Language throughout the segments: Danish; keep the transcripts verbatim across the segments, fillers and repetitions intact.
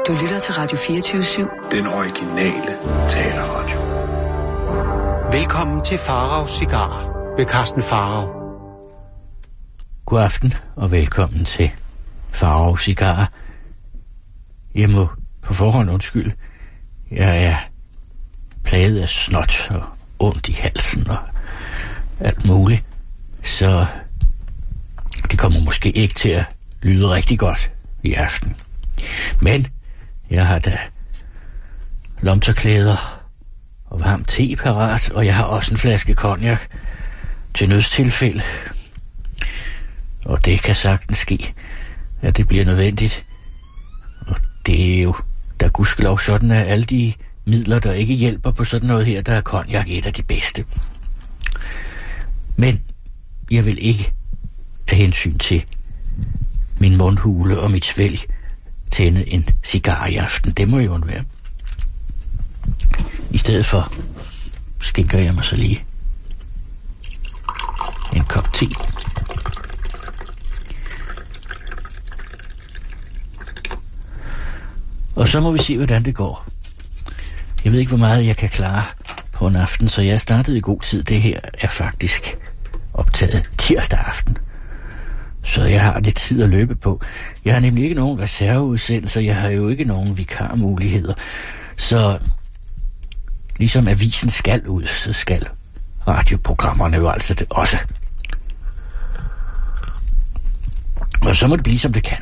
Du lytter til Radio fireogtyve syv. Den originale taleradio. Velkommen til Faraos Cigarer ved Carsten Farao. God aften og velkommen til Faraos Cigarer. Jeg må på forhånd undskylde. Jeg er plaget af snot og ondt i halsen og alt muligt. Så det kommer måske ikke til at lyde rigtig godt i aften. Men jeg har da lomterklæder og varm te parat, og jeg har også en flaske cognac til nødstilfælde. Og det kan sagtens ske, at det bliver nødvendigt. Og det er jo da gudskelov sådan, at alle de midler, der ikke hjælper på sådan noget her, der er cognac et af de bedste. Men jeg vil ikke af hensyn til min mundhule og mit svælg tænde en cigar i aften. Det må jo være. I stedet for skænker jeg mig så lige en kop te. Og så må vi se, hvordan det går. Jeg ved ikke, hvor meget jeg kan klare på en aften, så jeg startede i god tid. Det her er faktisk optaget tirsdag aften. Så jeg har lidt tid at løbe på. Jeg har nemlig ikke nogen reserveudsendelser. Jeg har jo ikke nogen vikarmuligheder. Så ligesom avisen skal ud, så skal radioprogrammerne jo altså det også. Og så må det blive, som det kan.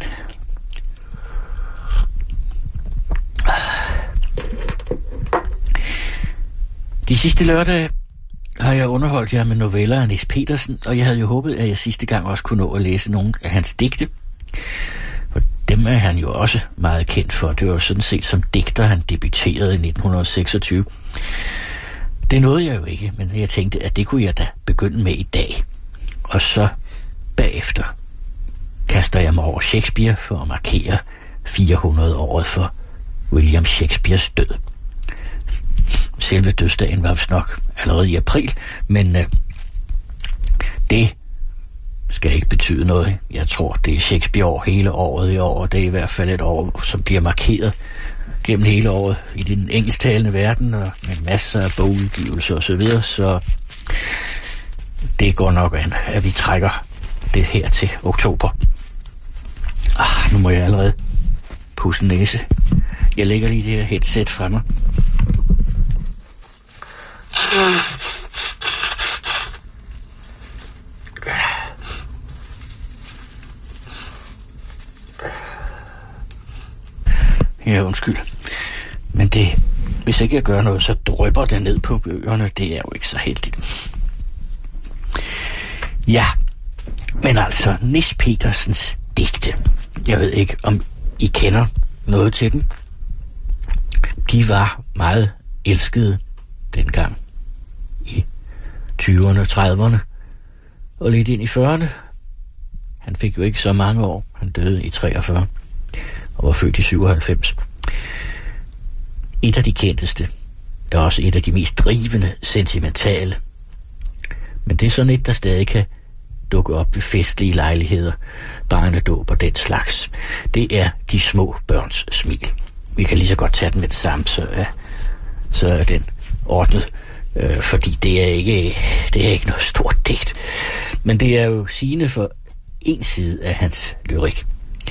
De sidste lørdage har jeg underholdt jer med noveller af Nis Petersen, og jeg havde jo håbet, at jeg sidste gang også kunne nå at læse nogle af hans digte. For dem er han jo også meget kendt for. Det var jo sådan set som digter, han debuterede i nitten seksogtyve. Det nåede jeg jo ikke, men jeg tænkte, at det kunne jeg da begynde med i dag. Og så bagefter kaster jeg mig over Shakespeare for at markere fire hundrede året for William Shakespeares død. Selve dødsdagen var vist nok allerede i april, men øh, det skal ikke betyde noget. Jeg tror, det er Shakespeare-år hele året i år, og det er i hvert fald et år, som bliver markeret gennem hele året i den engelsktalende verden, og med masser af bogudgivelser og så videre, så det går nok an, at vi trækker det her til oktober. Ah, nu må jeg allerede pusse næse. Jeg lægger lige det her headset fra mig. Ja, undskyld. Men det, hvis ikke jeg gør noget, så drypper det ned på bøgerne. Det er jo ikke så heldigt. Ja, men altså, Nis Petersens digte. Jeg ved ikke, om I kender noget til dem. De var meget elskede dengang i tyverne og trediverne og lidt ind i fyrrerne. Han fik jo ikke så mange år. Han døde i treogfyrre og var født i syvoghalvfems. Et af de kendteste er også et af de mest drivende sentimentale. Men det er sådan et, der stadig kan dukke op ved festlige lejligheder, barnedåb og den slags. Det er de små børns smil. Vi kan lige så godt tage den med det samme, så er, så er den ordnet. Øh, fordi det er ikke det er ikke noget stort digt. Men det er jo sigende for en side af hans lyrik.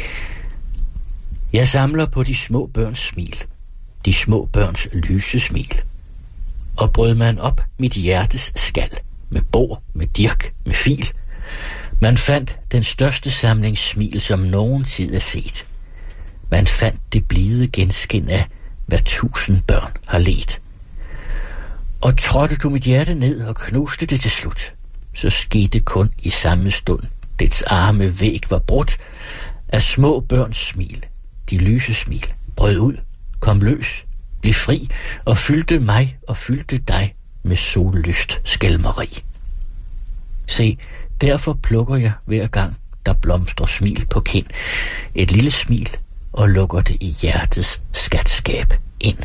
Jeg samler på de små børns smil, de små børns lyse smil, og brød man op mit hjertes skal, med bord, med dirk, med fil. Man fandt den største samling smil, som nogen tid er set. Man fandt det blide genskin af, hvad tusind børn har ledt. Og trådte du mit hjerte ned og knuste det til slut, så skete kun i samme stund. Dets arme væg var brudt af små børns smil. De lyse smil brød ud, kom løs, blev fri og fyldte mig og fyldte dig med sollyst skælmeri. Se, derfor plukker jeg hver gang, der blomstrer smil på kind, et lille smil og lukker det i hjertets skatskab ind.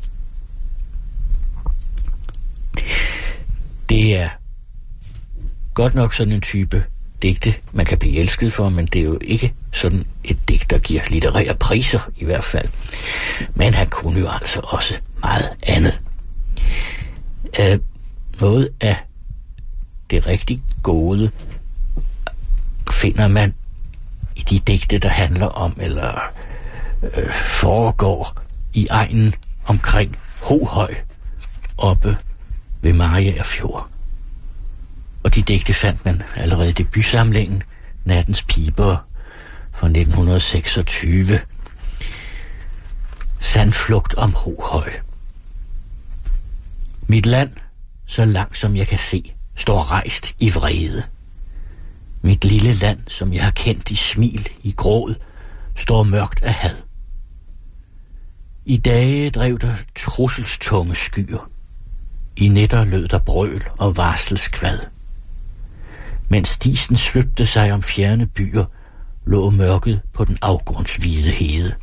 Det er godt nok sådan en type digte, man kan blive elsket for, men det er jo ikke sådan et digt, der giver litterære priser i hvert fald. Men han kunne jo altså også meget andet. Øh, noget af det rigtig gode finder man i de digte, der handler om, eller øh, foregår i egnen omkring Hohøj, oppe ved Mariager Fjord. Og de digte fandt man allerede i debutsamlingen Nattens Piber fra nitten seksogtyve. Sandflugt om Hohøj. Mit land, så langt som jeg kan se, står rejst i vrede. Mit lille land, som jeg har kendt i smil, i gråd, står mørkt af had. I dage drev der trusselstunge skyer. I nætter lød der brøl og varselskvad. Mens disen svøbte sig om fjerne byer, lå mørket på den afgrundshvide hede.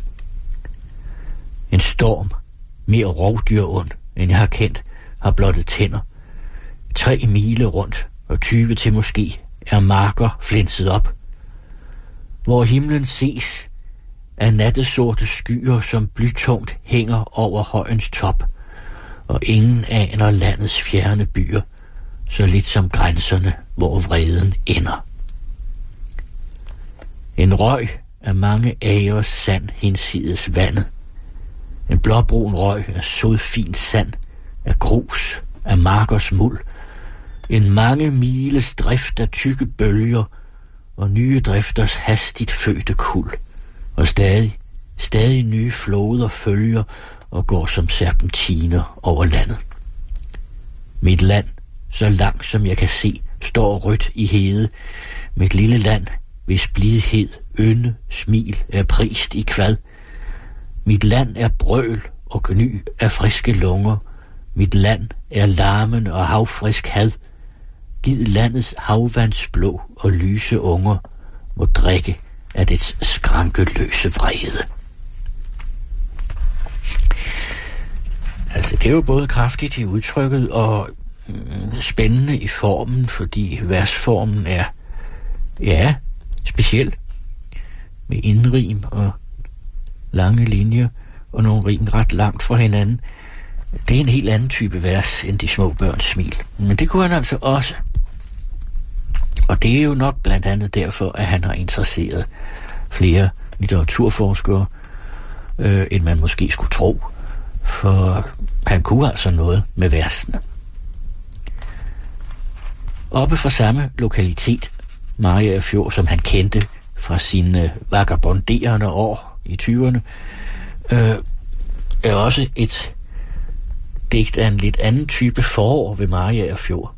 En storm, mere rovdyrond, end jeg har kendt, har blottet tænder. Tre mile rundt og tyve til måske er marker flinset op. Hvor himlen ses af nattesorte skyer, som blytungt hænger over højens top, og ingen aner landets fjerne byer, så lidt som grænserne, hvor vreden ender. En røg af mange agers sand hinsides vandet. En blåbrun røg af sodfin sand, af grus, af markers muld. En mange miles drift af tykke bølger, og nye drifters hastigt fødte kuld. Og stadig, stadig nye floder følger og går som serpentiner over landet. Mit land, så langt som jeg kan se, står rødt i hede. Mit lille land, hvis blidhed, ynde, smil er prist i kvad. Mit land er brøl og gny af friske lunger. Mit land er larmen og havfrisk had. Gid landets havvandsblå og lyse unger må drikke af dets skrankeløse vrede. Altså, det er jo både kraftigt i udtrykket og mm, spændende i formen, fordi versformen er, ja, speciel, med indrim og lange linjer og nogle rim ret langt fra hinanden. Det er en helt anden type vers end de små børns smil. Men det kunne han altså også. Og det er jo nok blandt andet derfor, at han har interesseret flere litteraturforskere, øh, end man måske skulle tro. For han kunne altså noget med versene. Oppe fra samme lokalitet, Mariager Fjord, som han kendte fra sine vagabonderende år i tyverne, øh, er også et digt af en lidt anden type forår ved Mariager Fjord.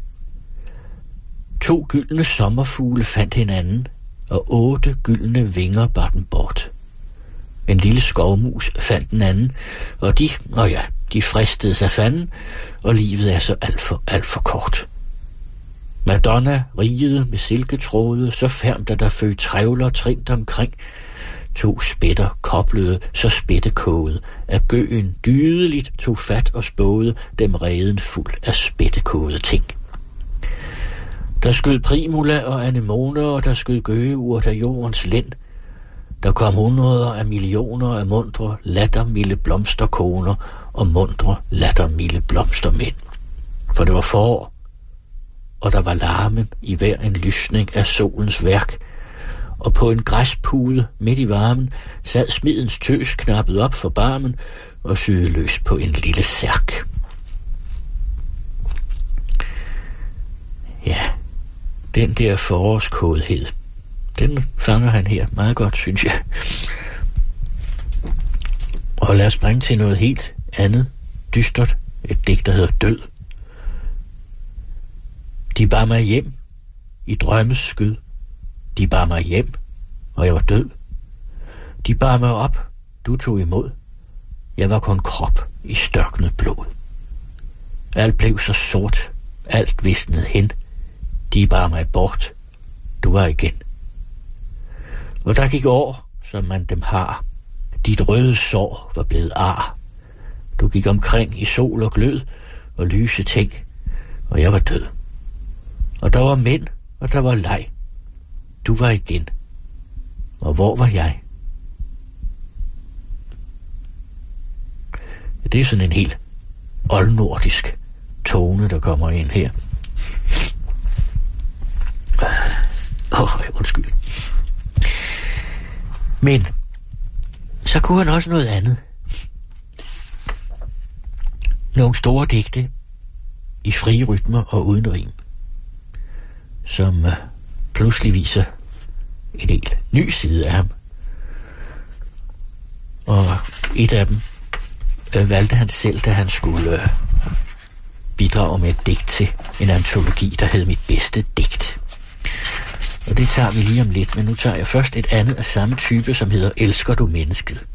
To gyldne sommerfugle fandt hinanden, og otte gyldne vinger bar den bort. En lille skovmus fandt den anden, og de, nå ja, de fristede sig fanden, og livet er så alt for, alt for kort. Madonna rigede med silketråde, så fermt at der føg trævler trint omkring. To spætter koblede, så spættekåde, at gøen dydeligt tog fat og spåede dem reden fuld af spættekåde ting. Der skød primula og anemoner, og der skød gøgeurt af jordens lind. Der kom hundreder af millioner af mundre, lattermilde blomsterkoner og mundre, lattermilde blomstermænd. For det var forår, og der var larmen i hver en lysning af solens værk, og på en græspude midt i varmen sad smidens tøs knappet op for barmen og syede løs på en lille særk. Ja, den der forårskådhed, den fanger han her meget godt, synes jeg. Og lad os springe til noget helt andet, dystert, et digt, der hedder Død. De bar mig hjem i drømmes skyd. De bar mig hjem, og jeg var død. De bar mig op, du tog imod. Jeg var kun krop i størknet blod. Alt blev så sort, alt visnede hen. De bar mig bort, du var igen. Og der gik år, som man dem har. Dit røde sår var blevet ar. Du gik omkring i sol og glød og lyse ting, og jeg var død. Og der var mænd, og der var leg. Du var igen. Og hvor var jeg? det er sådan en helt oldnordisk tone, der kommer ind her. Åh, oh, undskyld. Men så kunne han også noget andet. Nogle store digte i frie rytmer og uden rim, som uh, pludselig viser en helt ny side af ham. Og et af dem uh, valgte han selv, da han skulle uh, bidrage med et digt til en antologi, der hed Mit bedste digt. Og det tager vi lige om lidt, men nu tager jeg først et andet af samme type, som hedder Elsker du mennesket?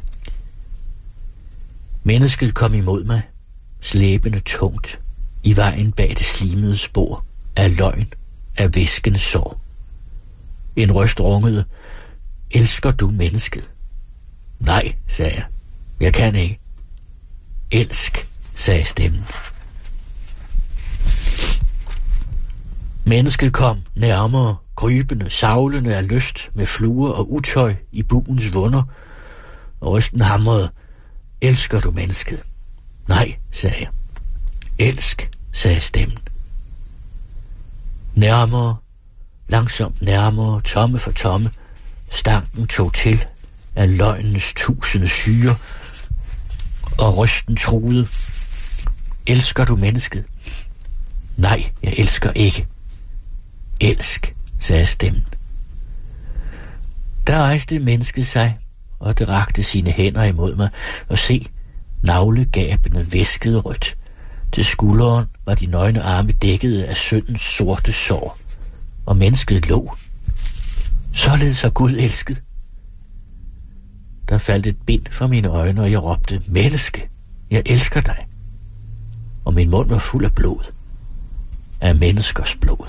Mennesket kom imod mig, slæbende tungt, i vejen bag det slimede spor af løgn, af væskende sår. En røst rungede, elsker du mennesket? Nej, sagde jeg. Jeg kan ikke. Elsk, sagde stemmen. Mennesket kom nærmere, krybende, savlende af lyst, med fluer og utøj i buens vunder, og røsten hamrede, elsker du mennesket? Nej, sagde jeg. Elsk, sagde stemmen. Nærmere, langsomt nærmere, tomme for tomme, stanken tog til af løgnens tusinde syre, og røsten truede, elsker du mennesket? Nej, jeg elsker ikke. Elsk, sagde stemmen. Der rejste mennesket sig, og det rakte sine hænder imod mig, og se, navlegabene væskede rødt. Til skulderen var de nøgne arme dækkede af syndens sorte sår, og mennesket lå. Således så Gud elsket. Der faldt et bind fra mine øjne, og jeg råbte, menneske, jeg elsker dig. Og min mund var fuld af blod, af menneskers blod.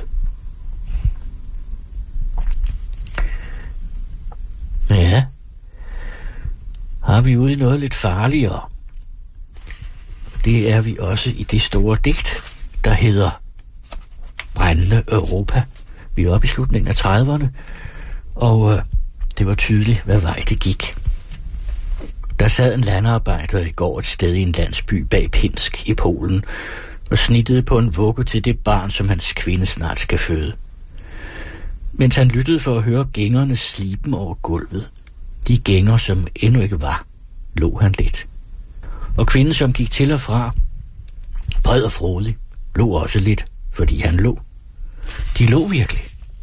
Ja, har vi ude i noget lidt farligere. Det er vi også i det store digt, der hedder Brændende Europa. Vi er oppe i slutningen af trediverne, og øh, det var tydeligt, hvad vej det gik. Der sad en landarbejder i går et sted i en landsby bag Pinsk i Polen, og snittede på en vugge til det barn, som hans kvinde snart skal føde. Mens han lyttede for at høre gængerne sliben over gulvet, de gænger, som endnu ikke var, lå han lidt. Og kvinden, som gik til og fra, bred og frodig, lå også lidt, fordi han lå. De lå virkelig.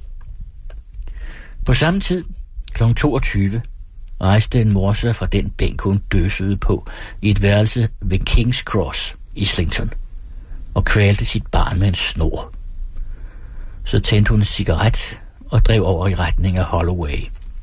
På samme tid, klokken toogtyve, rejste en mor sig fra den bænk, hun døsede på, i et værelse ved King's Cross, Islington, og kvalte sit barn med en snor. Så tændte hun en cigaret og drev over i retning af Holloway.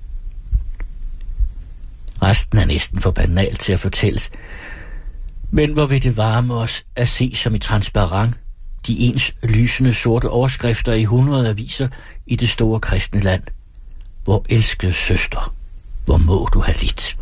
Resten er næsten for banalt til at fortælles, men hvor vil det varme os at se som i transparent de ens lysende sorte overskrifter i hundrede aviser i det store kristne land. Hvor elskede søster, hvor må du have lidt.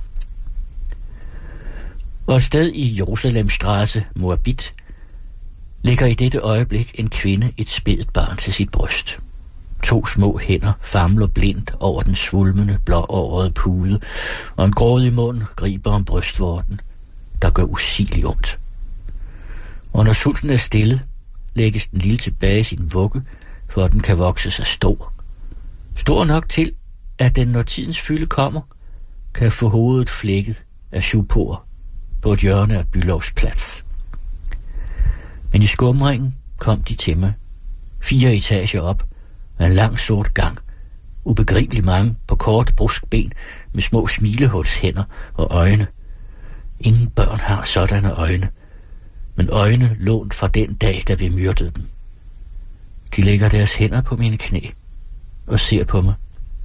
Vores sted i Jerusalemstrasse, Moabit, ligger i dette øjeblik en kvinde et spædt barn til sit bryst. To små hænder famler blindt over den svulmende, blåårede pude, og en grådig mund griber om brystvorten, der gør usigeligt ondt. Og når sulten er stillet, lægges den lille tilbage i sin vugge, for at den kan vokse sig stor. Stor nok til, at den, når tidens fylde kommer, kan få hovedet flækket af syvpor på et hjørne af Bülows Plads. Men i skumringen kom de til mig, fire etager op, med en lang sort gang, ubegribeligt mange på kort bruskben med små smilehulshænder og øjne. Ingen børn har sådanne øjne, men øjne lånt fra den dag, da vi myrdede dem. De lægger deres hænder på mine knæ og ser på mig.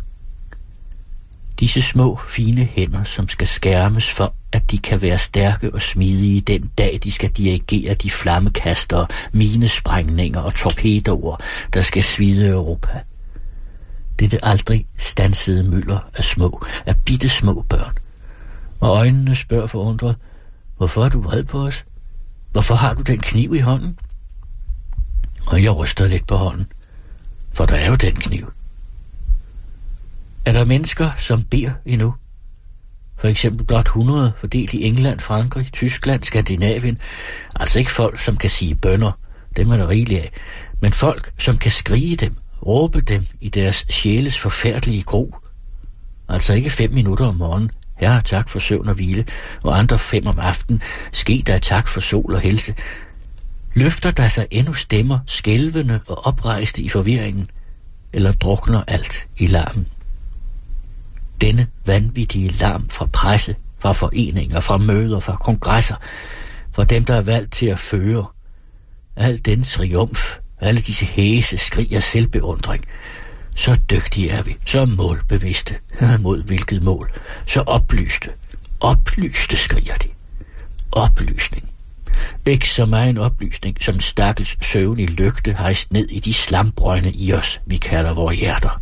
Disse små, fine hænder, som skal skærmes for, at de kan være stærke og smidige den dag, de skal dirigere de flammekaster, minesprængninger og torpedoer, der skal svide Europa. Dette aldrig stansede mylder af små, af bitte små børn. Og øjnene spørger forundret, hvorfor er du vred på os? Hvorfor har du den kniv i hånden? Og jeg ryster lidt på hånden, for der er jo den kniv. Er der mennesker, som beder endnu? For eksempel blot hundrede fordelt i England, Frankrig, Tyskland, Skandinavien. Altså ikke folk, som kan sige bønner, dem er der rigeligt af, men folk, som kan skrige dem, råbe dem i deres sjæles forfærdelige gro. Altså ikke fem minutter om morgenen, herre tak for søvn og hvile, og andre fem om aftenen, ske der tak for sol og helse. Løfter der sig endnu stemmer, skælvende og oprejste i forvirringen, eller drukner alt i larmen? Denne vanvittige larm fra presse, fra foreninger, fra møder, fra kongresser, fra dem, der er valgt til at føre, al den triumf, alle disse hæse skrig af selvbeundring, så dygtige er vi, så målbevidste, mod hvilket mål, så oplyste, oplyste skriger de. Oplysning. Ikke så meget en oplysning, som stakkels søvnig lygte hejst ned i de slambrøgne i os, vi kalder vores hjerter.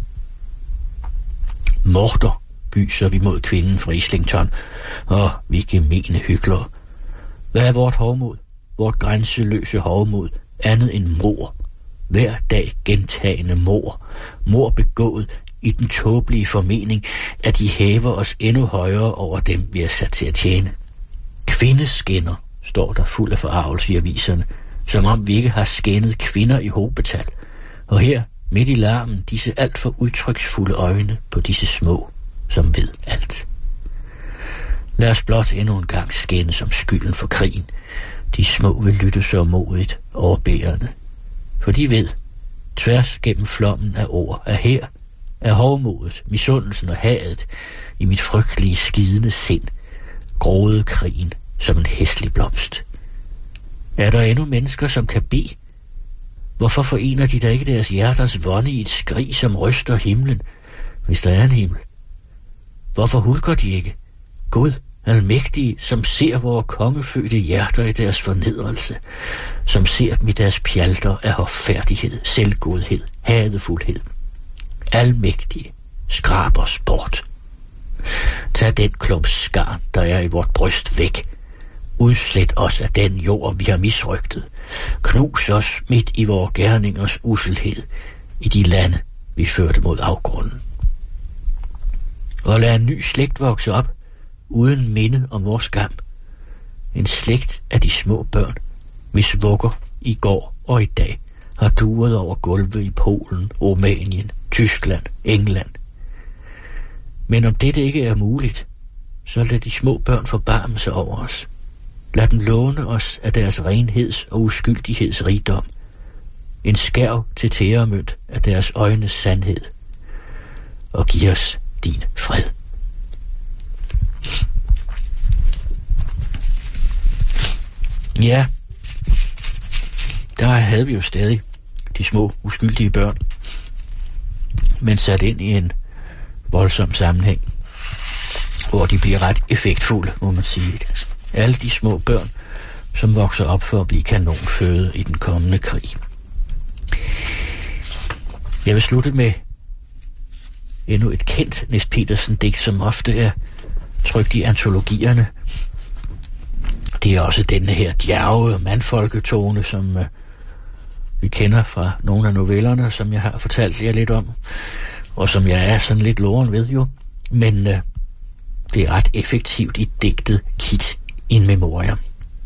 Morder gyser vi mod kvinden fra Islington, og vi gemene hyklere. Hvad er vort hovmod, vort grænseløse hovmod, andet end mord? Hver dag gentagende mord, mord begået i den tåbelige formening, at de hæver os endnu højere over dem, vi er sat til at tjene. Kvindeskinner, står der fuld af forarvelse i aviserne, som om vi ikke har skændet kvinder i hobetal. Og her, midt i larmen, disse alt for udtryksfulde øjne på disse små, som ved alt. Lad os blot endnu en gang skændes om skylden for krigen. De små vil lytte så modigt overbærende. For de ved, tværs gennem flommen af ord, at her er hovmodet, misundelsen og hadet i mit frygtelige skidende sind, gråede krigen som en hæslig blomst. Er der endnu mennesker, som kan bede? Hvorfor forener de da ikke deres hjerters vonde i et skrig, som ryster himlen, hvis der er en himmel? Hvorfor hulker de ikke? Gud, almægtige, som ser vores kongefødte hjerter i deres fornedrelse, som ser dem i deres pjalter af hofærdighed, selvgodhed, hadefuldhed. Almægtige, skrab os bort. Tag den klump skarn, der er i vort bryst, væk. Udslet os af den jord, vi har misrygtet. Knus os midt i vores gerningers uselhed, i de lande, vi førte mod afgrunden. Og lad en ny slægt vokse op, uden minde om vores skam. En slægt af de små børn, hvis vugger i går og i dag har duret over gulvet i Polen, Rumænien, Tyskland, England. Men om dette ikke er muligt, så lad de små børn forbarme sig over os. Lad dem låne os af deres renheds- og uskyldighedsrigdom. En skærv til tæremønt af deres øjnes sandhed. Og giv os din fred. Ja, der havde vi jo stadig de små, uskyldige børn, men sat ind i en voldsom sammenhæng, hvor de bliver ret effektfulde, må man sige. Alle de små børn, som vokser op for at blive kanonføde i den kommende krig. Jeg vil slutte med endnu et kendt Nis Petersen-digt, som ofte er trykt i antologierne. Det er også denne her djerve mandfolketone, som øh, vi kender fra nogle af novellerne, som jeg har fortalt jer lidt om, og som jeg er sådan lidt loren ved jo. Men øh, det er ret effektivt i digtet Kit in Memoriam.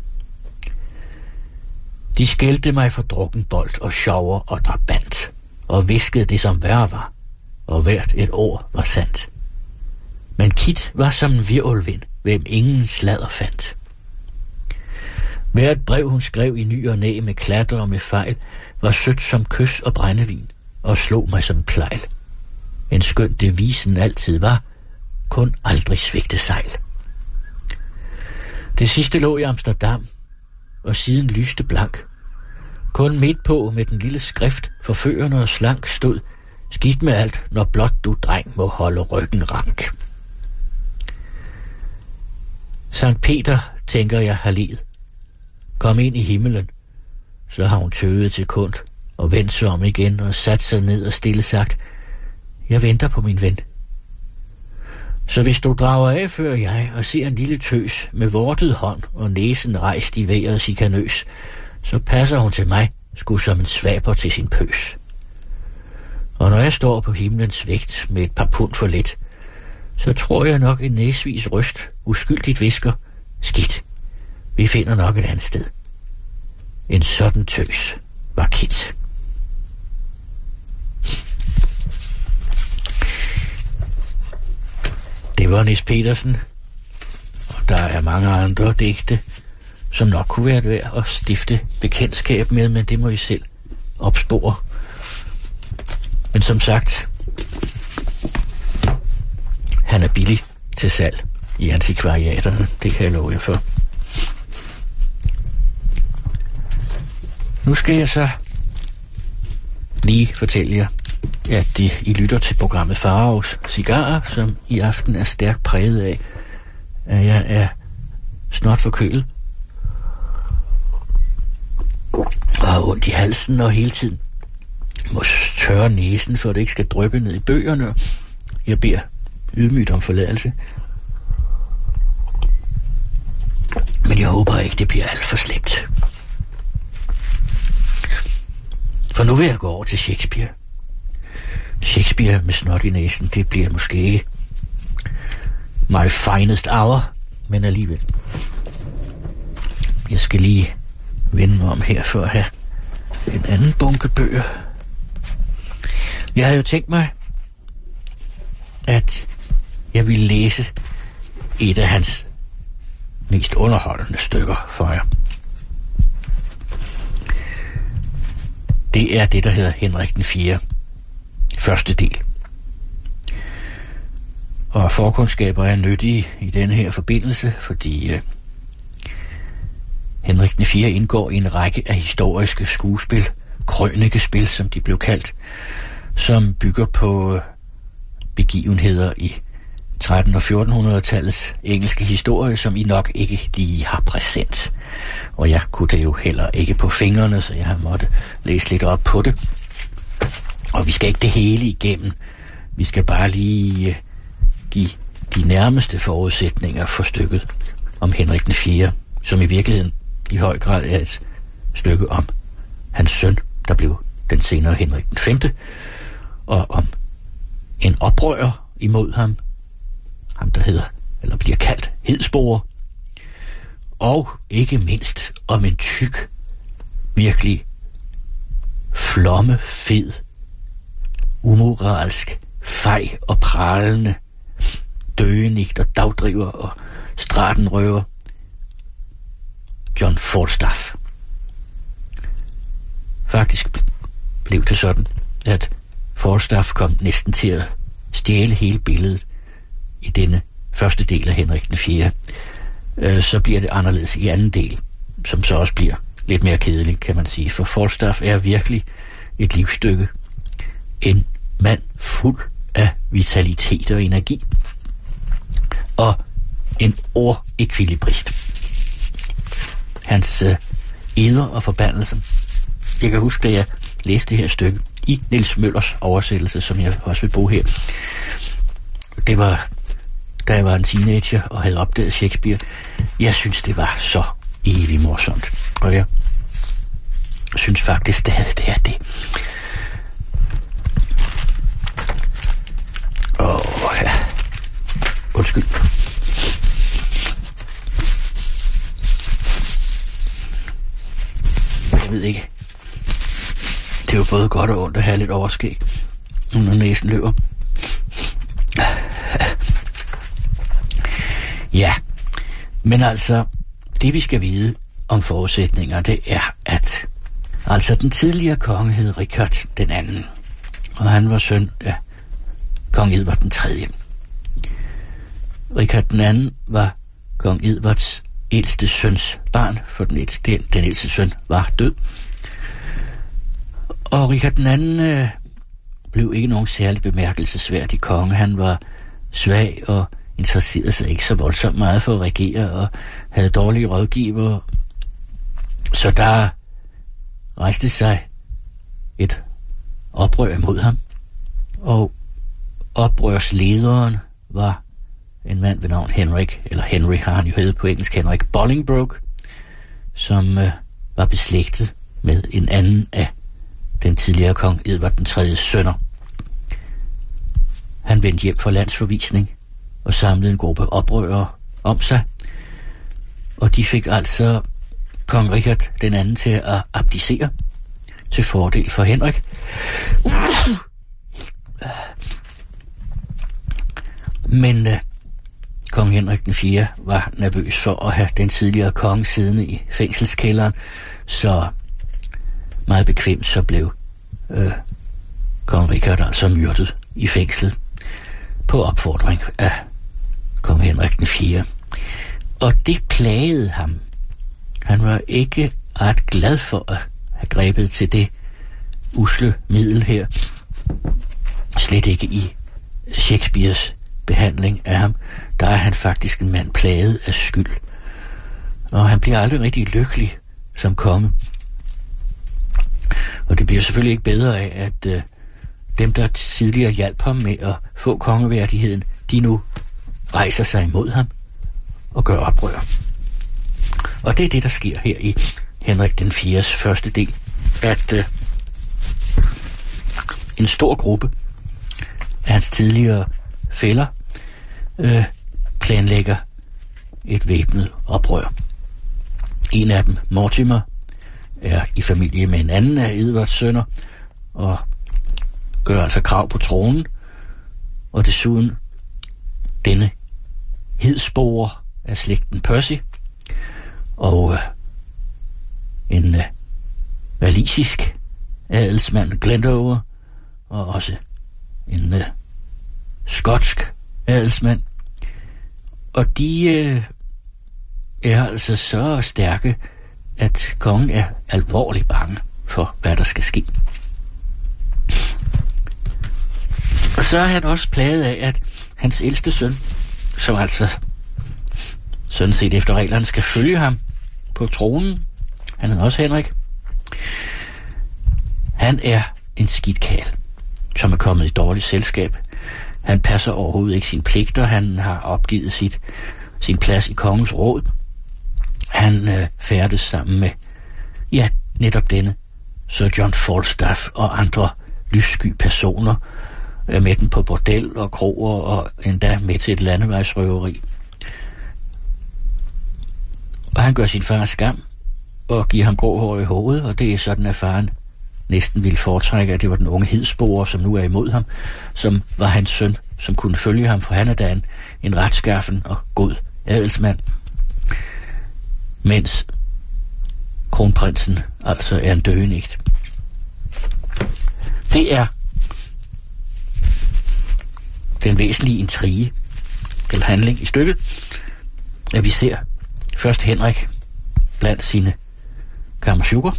De skældte mig for drukkenbold og sjovere og drabant, og viskede det som værre var, og hvert et ord var sandt. Men Kit var som en virvelvind, hvem ingen sladder fandt. Hvert brev, hun skrev i ny og næ med klatter og med fejl, var sødt som kys og brændevin, og slog mig som plejl. En skøn devisen altid var, kun aldrig svigte sejl. Det sidste lå i Amsterdam, og siden lyste blank. Kun midt på med den lille skrift, forførende og slank, stod, skidt med alt, når blot du, dreng, må holde ryggen rank. Sankt Peter, tænker jeg, har ledet. Kom ind i himmelen. Så har hun tøvet til kund og vendt sig om igen og sat sig ned og stille sagt, jeg venter på min ven. Så hvis du drager af, før jeg, og ser en lille tøs med vortet hånd og næsen rejst i vejret chikanøs, så passer hun til mig, sgu som en svaber til sin pøs. Og når jeg står på himlens vægt med et par pund for lidt, så tror jeg nok en næsvis røst uskyldigt visker, skidt, vi finder nok et andet sted. En sådan tøs var Kit. Det var Nis Petersen, og der er mange andre digte, som nok kunne være det værd at stifte bekendtskab med, men det må I selv opspore. Men som sagt, han er billig til salg i antikvariaterne, det kan jeg love jer for. Nu skal jeg så lige fortælle jer, at de, I lytter til programmet Faraos Cigarer, som i aften er stærkt præget af, at jeg er snot forkølet og har ondt i halsen og hele tiden må tørre næsen, for at det ikke skal dryppe ned i bøgerne. Jeg beder ydmygt om forladelse. Men jeg håber ikke, det bliver alt for slemt. For nu vil jeg gå over til Shakespeare. Shakespeare med snot i næsen, det bliver måske ikke my finest hour, men alligevel. Jeg skal lige vende mig om her for at have en anden bunke bøger. Jeg havde jo tænkt mig, at jeg ville læse et af hans mest underholdende stykker for jer. Det er det, der hedder Henrik den fjerde. Første del. Og forkundskaber er nyttige i denne her forbindelse, fordi øh, Henrik den fjerde indgår i en række af historiske skuespil, krønikespil, som de blev kaldt, som bygger på øh, begivenheder i tretten- og fjortenhundredetallets engelske historie, som I nok ikke lige har præsent. Og jeg kunne det jo heller ikke på fingrene, så jeg har måttet læse lidt op på det. Og vi skal ikke det hele igennem. Vi skal bare lige uh, give de nærmeste forudsætninger for stykket om Henrik den fjerde, som i virkeligheden i høj grad er et stykke om hans søn, der blev den senere Henrik den femte, og om en oprører imod ham, ham der hedder, eller bliver kaldt Hedsboer, og ikke mindst om en tyk, virkelig flomme, fed, umoralsk, fej og pralende, døgenigt og dagdriver og stratenrøver, John Falstaff. Faktisk blev det sådan, at Falstaff kom næsten til at stjæle hele billedet i denne første del af Henrik den fjerde. Øh, så bliver det anderledes i anden del, som så også bliver lidt mere kedeligt, kan man sige. For Falstaff er virkelig et livsstykke. En mand fuld af vitalitet og energi. Og en ordekvilibrist. Hans øh, eder og forbandelse. Jeg kan huske, da jeg læste det her stykke i Niels Møllers oversættelse, som jeg også vil bruge her. Det var, da jeg var en teenager og havde opdaget Shakespeare. Jeg synes, det var så evigt morsomt. Og jeg synes faktisk stadig, det er det. Åh, oh, ja. Undskyld. Jeg ved ikke. Det er jo både godt og ondt at have lidt overskæg, når næsen løber. Ja, men altså, det vi skal vide om forudsætninger, det er, at altså den tidligere konge hed Richard den anden, og han var søn af kong Edvard den tredje. Richard den anden var kong Edvards ældste søns barn, for den ældste, den ældste søn var død. Og Richard den anden øh, blev ikke nogen særlig bemærkelsesværdig konge. Han var svag og interesserede sig ikke så voldsomt meget for at regere og havde dårlige rådgivere. Så der rejste sig et oprør mod ham. Og oprørslederen var en mand ved navn Henrik, eller Henry har han jo heddet på engelsk, Henrik Bolingbroke, som øh, var beslægtet med en anden af den tidligere kong Edvard den tredje sønner. Han vendte hjem for landsforvisning og samlede en gruppe oprørere om sig. Og de fik altså kong Richard den anden til at abdicere til fordel for Henrik. Men uh, kong Henrik den fjerde var nervøs for at have den tidligere konge siddende i fængselskælderen, så meget bekvemt så blev uh, kong Richard altså myrdet i fængslet på opfordring af kong Henrik den fjerde. Og det plagede ham. Han var ikke ret glad for at have grebet til det usle middel her. Slet ikke i Shakespeares behandling af ham. Der er han faktisk en mand plaget af skyld. Og han bliver aldrig rigtig lykkelig som konge. Og det bliver selvfølgelig ikke bedre af, at øh, dem, der tidligere hjalp ham med at få kongeværdigheden, de nu rejser sig imod ham og gør oprør. Og det er det, der sker her i Henrik den fjerdes første del, at øh, en stor gruppe af hans tidligere fæller øh, planlægger et væbnet oprør. En af dem, Mortimer, er i familie med en anden af Edvards sønner og gør altså krav på tronen, og desuden denne hedsporer af slægten Percy og øh, en øh, walisisk adelsmand Glendower og også en øh, skotsk adelsmand, og de øh, er altså så stærke, at kongen er alvorligt bange for, hvad der skal ske. Og så er han også plaget af, at hans ældste søn, som altså sådan set efter reglerne skal følge ham på tronen, han er også Henrik, han er en skidtkæl, som er kommet i dårligt selskab. Han passer overhovedet ikke sine pligter. Han har opgivet sit, sin plads i kongens råd. Han øh, færdes sammen med, ja, netop denne Sir John Falstaff og andre lyssky personer, øh, med den på bordel og kroger og endda med til et landevejsrøveri. Og han gør sin far skam og giver ham grå hår i hovedet, og det er sådan, at faren næsten ville foretrække, at det var den unge hedsporer, som nu er imod ham, som var hans søn, som kunne følge ham, for han er da en, en retskaffen og god adelsmand. Mens kronprinsen altså er en døgenigt. Det er den væsentlige intrige eller handling i stykket, at vi ser først Henrik blandt sine kammersukker,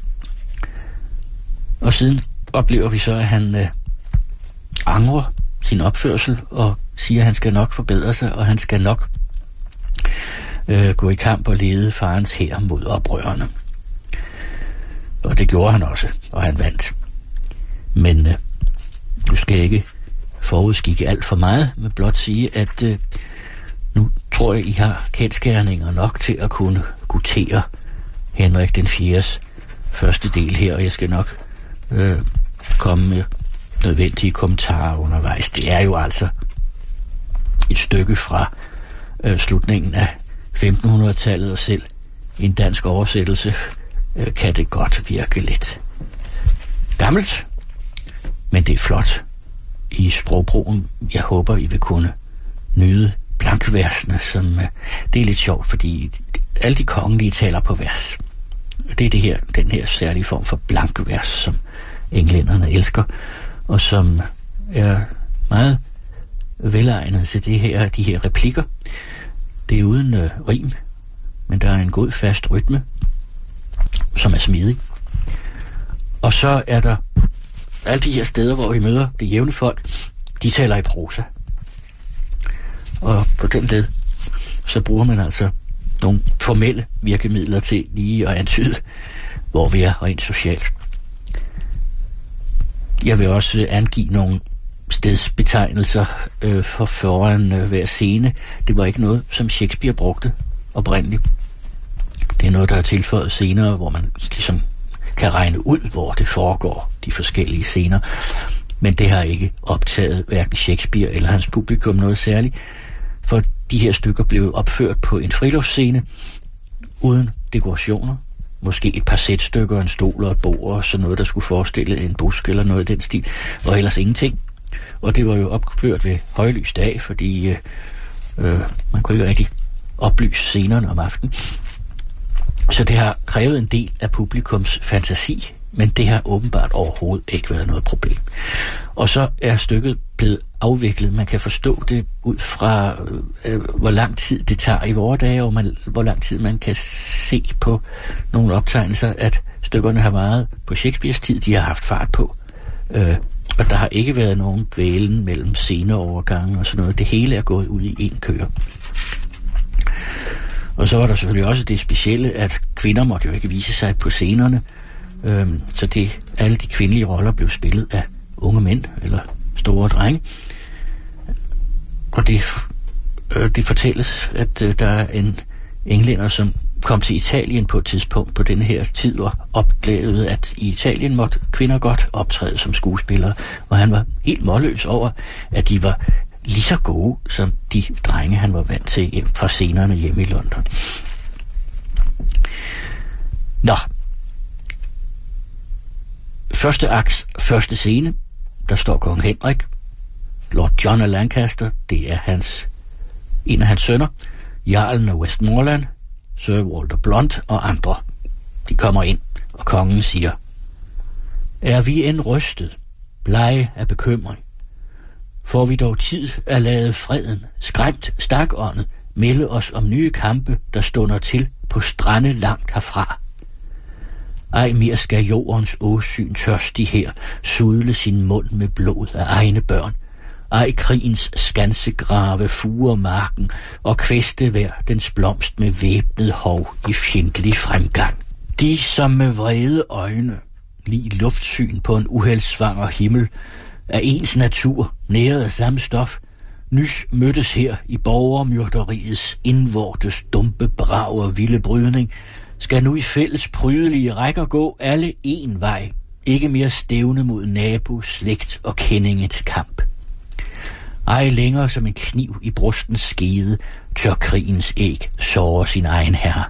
og siden oplever vi så, at han øh, angrer sin opførsel og siger, at han skal nok forbedre sig, og han skal nok øh, gå i kamp og lede farens hær mod oprørerne. Og det gjorde han også, og han vandt. Men øh, du skal ikke forudskikke alt for meget, men blot sige, at øh, nu tror jeg, I har kendskærninger nok til at kunne gutere Henrik den fjerdes første del her, og jeg skal nok øh, komme med nødvendige kommentarer undervejs. Det er jo altså et stykke fra øh, slutningen af femtenhundredetallet, og selv i en dansk oversættelse øh, kan det godt virke lidt gammelt, men det er flot i sprogbrugen. Jeg håber, I vil kunne nyde blankversene, som øh, det er lidt sjovt, fordi alle de kongelige taler på vers. Det er det her, den her særlige form for blankvers, som englænderne elsker, og som er meget velegnet til det her, de her replikker. Det er uden øh, rim, men der er en god fast rytme, som er smidig. Og så er der alle de her steder, hvor vi møder det jævne folk, de taler i prosa. Og på den led, så bruger man altså nogle formelle virkemidler til lige at antyde, hvor vi er rent socialt. Jeg vil også angive nogle stedsbetegnelser øh, for foran øh, hver scene. Det var ikke noget, som Shakespeare brugte oprindeligt. Det er noget, der er tilføjet senere, hvor man ligesom kan regne ud, hvor det foregår, de forskellige scener. Men det har ikke optaget hverken Shakespeare eller hans publikum noget særligt. For de her stykker blev opført på en friluftsscene, uden dekorationer. Måske et par sætstykker, en stol og et bord, og sådan noget, der skulle forestille en busk eller noget i den stil, og ellers ingenting. Og det var jo opført ved højlys dag, fordi øh, øh, man kunne ikke rigtig oplyse scenerne om aftenen. Så det har krævet en del af publikums fantasi, men det har åbenbart overhovedet ikke været noget problem. Og så er stykket blevet afviklet. Man kan forstå det ud fra, øh, hvor lang tid det tager i vore dage, og man, hvor lang tid man kan se på nogle optegnelser, at stykkerne har varet på Shakespeares tid. De har haft fart på. Øh, og der har ikke været nogen dvælen mellem sceneovergange og sådan noget. Det hele er gået ud i en køre. Og så var der selvfølgelig også det specielle, at kvinder måtte jo ikke vise sig på scenerne. Øhm, så det, alle de kvindelige roller blev spillet af unge mænd eller store drenge. Og det, øh, det fortælles, at øh, der er en englænder, som kom til Italien på et tidspunkt på denne her tid og opdagede, at i Italien måtte kvinder godt optræde som skuespillere. Og han var helt målløs over, at de var lige så gode som de drenge, han var vant til hjem fra scenerne hjemme i London. Nå. Første akts første scene, der står kong Henrik, Lord John af Lancaster, det er hans, en af hans sønner, jarlen af Westmoreland, Sir Walter Blunt og andre. De kommer ind, og kongen siger: Er vi end rystet, blege af bekymring? Får vi dog tid at lade freden, skræmt stakåndet, melde os om nye kampe, der stunder til på strande langt herfra. Ej mere skal jordens åsyn tørstig her sudle sin mund med blod af egne børn. Ej krigens skansegrave fuger marken og kvæste hver dens blomst med væbnet hov i fjendtlig fremgang. De, som med vrede øjne, lige luftsyn på en uheldsvanger himmel, af ens natur, næret af samme stof, nys mødtes her i borgermyrderiets indvortes dumpe brag og vilde brydning, skal nu i fælles prydelige rækker gå alle en vej, ikke mere stævne mod nabo, slægt og kendinge til kamp. Ej længere som en kniv i brustens skede, tør krigens æg såre sin egen herre.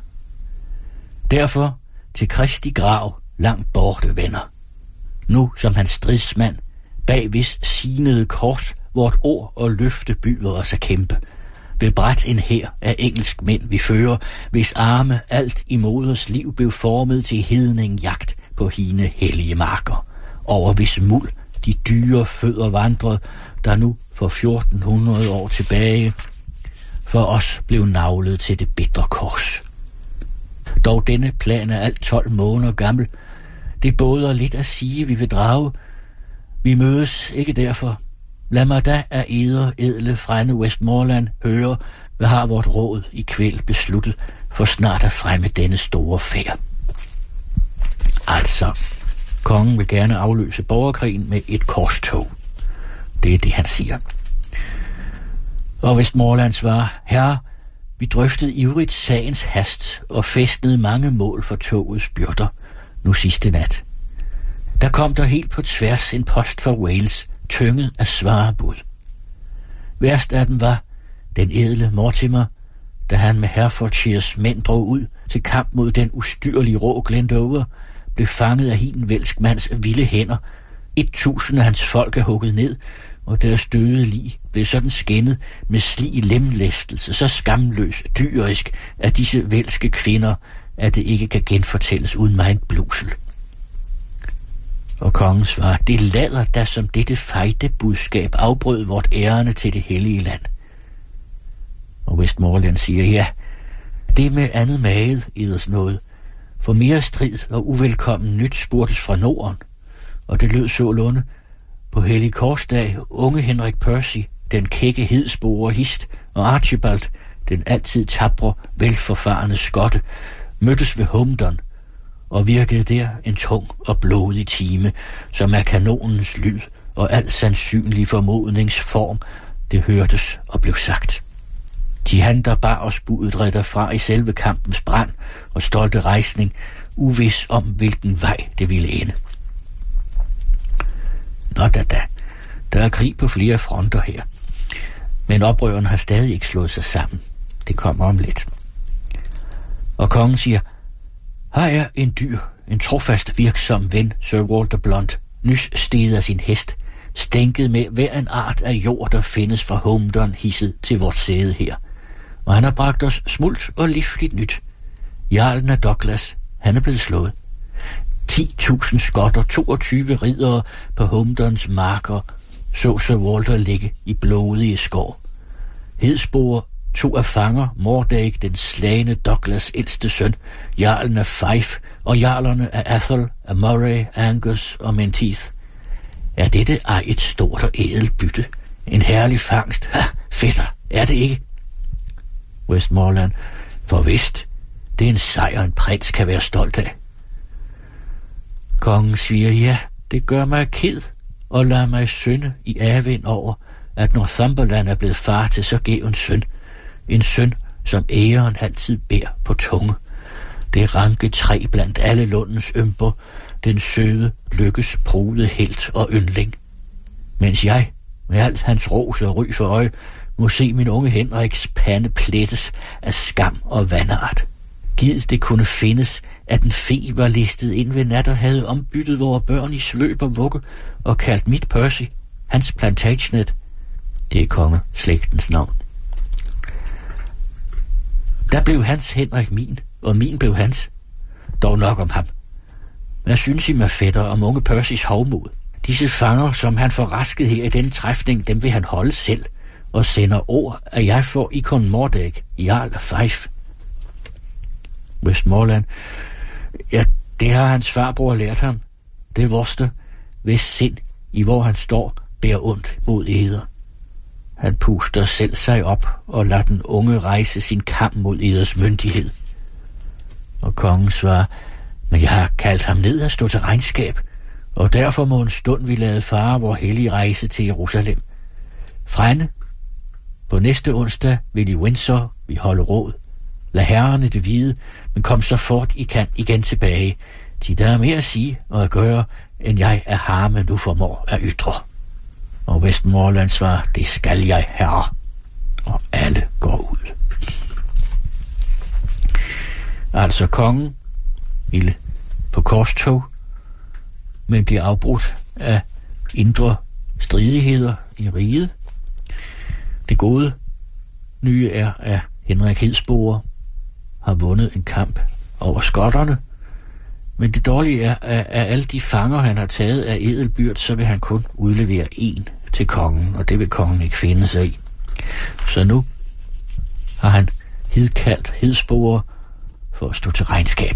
Derfor til Kristi grav langt borte venner. Nu som hans stridsmand, bag hvis sinede kors, vort ord og løfte byder os at kæmpe. Vil bræt en hær af engelsk mænd vi fører, hvis arme alt i moders liv blev formet til hedning jagt på hine hellige marker. Over hvis muld de dyre fødder vandrede, der nu for fjorten hundrede år tilbage for os blev navlet til det bitre kors. Dog denne plan er alt tolv måneder gammel. Det båder lidt at sige, vi vil drage. Vi mødes ikke derfor. Lad mig da af eder edle frænde Westmoreland høre, hvad har vort råd i kvæld besluttet, for snart at fremme denne store færd. Altså, kongen vil gerne afløse borgerkrigen med et korstog. Det er det, han siger. Og Westmoreland svarer: Herre, vi drøftede ivrigt sagens hast og fæstnede mange mål for togets byrder, nu sidste nat. Der kom der helt på tværs en post fra Wales, tynget af svarebud. Værst af dem var den ædle Mortimer, da han med Herefordshires mænd drog ud til kamp mod den ustyrlige rå Glendower, blev fanget af hin velsk mands vilde hænder. Et tusind af hans folk er hugget ned, og deres døde lig blev sådan skændet med slig lemlæstelse, så skamløs dyrisk af disse velske kvinder, at det ikke kan genfortælles uden mig en blusel. Og kongen svarer: Det lader da som dette fejde budskab afbrød vort ærende til det hellige land. Og Westmoreland siger: Ja, det med andet mage, eders noget, for mere strid og uvelkommen nyt spurgtes fra Norden, og det lød sålunde: På hellig korsdag, unge Henrik Percy, den kække hedspore hist, og Archibald, den altid tabre, velforfarne skotte, mødtes ved Humdon, og virkede der en tung og blodig time, som er kanonens lyd og al sandsynlig formodningsform, det hørtes og blev sagt. De han, der bar os budet, red derfra i selve kampens brand og stolte rejsning, uvis om hvilken vej det ville ende. Nå da da, der er krig på flere fronter her. Men oprørerne har stadig ikke slået sig sammen. Det kommer om lidt. Og kongen siger, her er en dyr, en trofast virksom ven, Sir Walter Blunt, nys steget af sin hest, stænket med hver en art af jord, der findes fra Homedon hisset til vort sæde her. Og han har bragt os smult og livligt nyt. Jarlen af Douglas, han er blevet slået. ti tusind skotter, toogtyve riddere på Homedons marker, så Sir Walter ligge i blodige skår. Hedspore, to af fanger, Mordag, den slagne Douglas' ældste søn, jarlen af Fife og jarlerne af Athol, af Murray, Angus og Menteith. Er dette ej et stort og ædelt bytte? En herlig fangst? Ha, fætter, er det ikke? Westmoreland, for vist, det er en sejr, en prins kan være stolt af. Kongen siger, ja, det gør mig ked, og lader mig synde i afvind over, at Northumberland er blevet far til så gæven søn. En søn, som æren altid bærer på tunge. Det ranke træ blandt alle lundens ømper, den søde, lykkes, prude helt og yndling. Mens jeg, med alt hans ros og ry for øje, må se min unge Henriks pande plettes af skam og vandart. Gid det kunne findes, at en fe var listet ind ved nat og havde ombyttet vore børn i svøb og vugge og kaldt mit Percy, hans Plantagenet. Det er kongeslægtens navn. Der blev hans Henrik min, og min blev hans. Dog nok om ham. Hvad synes I med fætter om unge Percys hovmod? Disse fanger, som han får rasket her i denne træfning, dem vil han holde selv, og sender ord, at jeg får Ikon Mordag, jarl af Fife. Westmoreland, ja, det har hans farbror lært ham. Det er vorster, hvis sind, i hvor han står, bærer ondt mod eder. Han puster selv sig op og lader den unge rejse sin kamp mod eders myndighed. Og kongen svarer, men jeg har kaldt ham ned at stå til regnskab, og derfor må en stund vi lade fare vor hellige rejse til Jerusalem. Frænde, på næste onsdag vil i Windsor vi holde råd. Lad herrerne det vide, men kom så fort I kan igen tilbage, til der er mere at sige og at gøre, end jeg af harme nu formår at ytre. Og Westmoreland svarer, det skal jeg, herre. Og alle går ud. Altså kongen ville på korstog, men bliver afbrudt af indre stridigheder i riget. Det gode nye er, at Henrik Hedspore har vundet en kamp over skotterne, men det dårlige er, at af alle de fanger, han har taget af edelbyrd, så vil han kun udlevere en til kongen, og det vil kongen ikke finde sig i. Så nu har han hidkaldt Hedspore for at stå til regnskab.